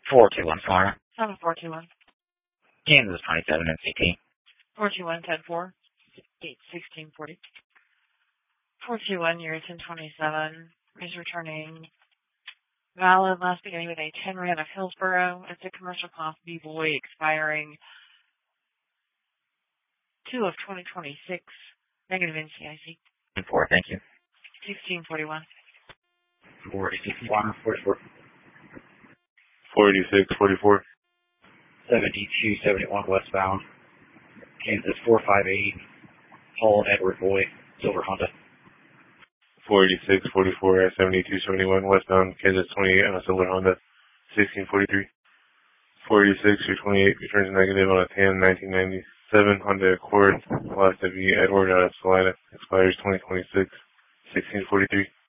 421 Florida. 7421. Kansas 27 NCT. 421 10-4. 81640. 421 year 1027 is returning valid last beginning with a 10 rand of Hillsborough. It's a commercial class B boy expiring 2 of 2026. Negative NCIC. 4, thank you. 1641. 486 Florida. 44. 486, 44. 7271 westbound. Kansas 458. Paul Edward Boy. Silver Honda. 486, 44 at 7271 westbound, Kansas 28 on a silver Honda, 1643. 486 or 28 returns negative on a tan 1997 Honda Accord, Class W Edward out of Salina, expires 2026, 1643.